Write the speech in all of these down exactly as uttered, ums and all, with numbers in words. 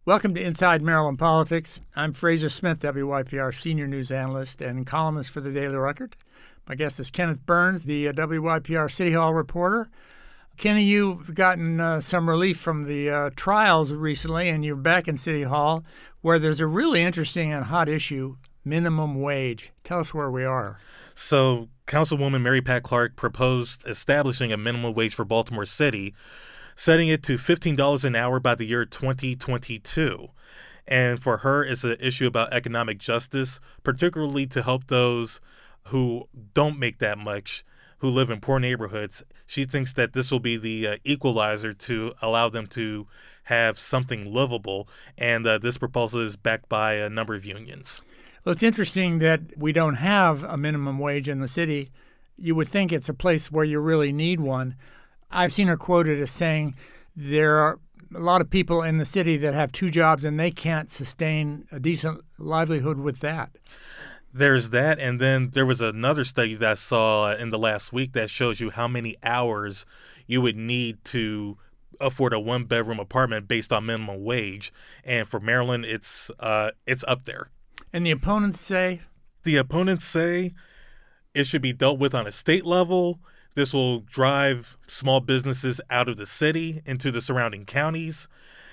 Welcome to Inside Maryland Politics. I'm Fraser Smith, W Y P R senior news analyst and columnist for the Daily Record. My guest is Kenneth Burns, the uh, W Y P R City Hall reporter. Kenny, you've gotten uh, some relief from the uh, trials recently, and you're back in City Hall, where there's a really interesting and hot issue, minimum wage. Tell us where we are. So, Councilwoman Mary Pat Clark proposed establishing a minimum wage for Baltimore City, setting it to fifteen dollars an hour by the year twenty twenty-two. And for her, it's an issue about economic justice, particularly to help those who don't make that much, who live in poor neighborhoods. She thinks that this will be the uh, equalizer to allow them to have something livable. And uh, this proposal is backed by a number of unions. Well, it's interesting that we don't have a minimum wage in the city. You would think it's a place where you really need one. I've seen her quoted as saying there are a lot of people in the city that have two jobs and they can't sustain a decent livelihood with that. There's that, and then there was another study that I saw in the last week that shows you how many hours you would need to afford a one-bedroom apartment based on minimum wage. And for Maryland, it's uh, it's up there. And the opponents say? The opponents say it should be dealt with on a state level. This will drive small businesses out of the city into the surrounding counties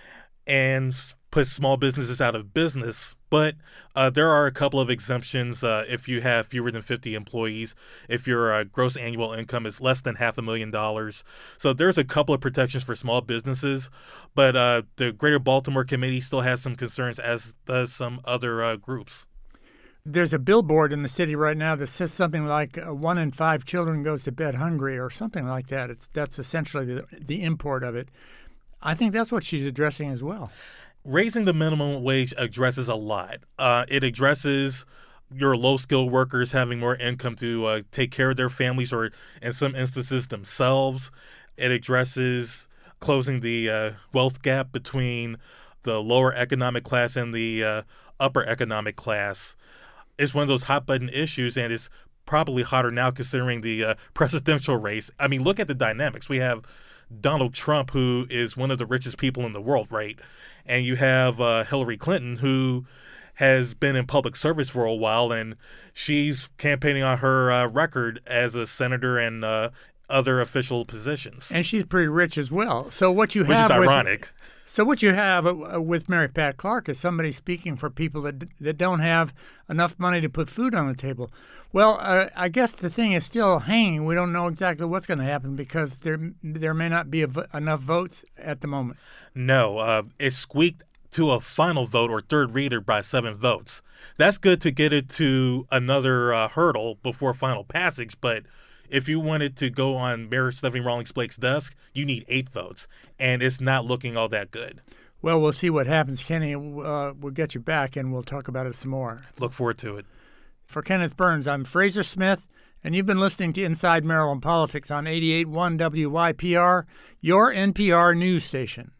and put small businesses out of business. But uh, there are a couple of exemptions uh, if you have fewer than fifty employees, if your uh, gross annual income is less than half a million dollars. So there's a couple of protections for small businesses. But uh, the Greater Baltimore Committee still has some concerns, as does some other uh, groups. There's a billboard in the city right now that says something like uh, one in five children goes to bed hungry or something like that. It's That's essentially the, the import of it. I think that's what she's addressing as well. Raising the minimum wage addresses a lot. Uh, it addresses your low-skilled workers having more income to uh, take care of their families or, in some instances, themselves. It addresses closing the uh, wealth gap between the lower economic class and the uh, upper economic class. It's one of those hot-button issues, and it's probably hotter now considering the uh, presidential race. I mean, look at the dynamics. We have Donald Trump, who is one of the richest people in the world, right? And you have uh, Hillary Clinton, who has been in public service for a while, and she's campaigning on her uh, record as a senator and uh, other official positions. And she's pretty rich as well. So what you Which have is with, ironic. So what you have uh, with Mary Pat Clark is somebody speaking for people that that don't have enough money to put food on the table. Well, uh, I guess the thing is still hanging. We don't know exactly what's going to happen because there there may not be a vo- enough votes at the moment. No, uh, it squeaked to a final vote or third reader by seven votes. That's good to get it to another uh, hurdle before final passage, but if you wanted to go on Mayor Stephanie Rawlings Blake's desk, you need eight votes, and it's not looking all that good. Well, we'll see what happens, Kenny. Uh, we'll get you back, and we'll talk about it some more. Look forward to it. For Kenneth Burns, I'm Fraser Smith, and you've been listening to Inside Maryland Politics on eighty-eight point one W Y P R, your N P R news station.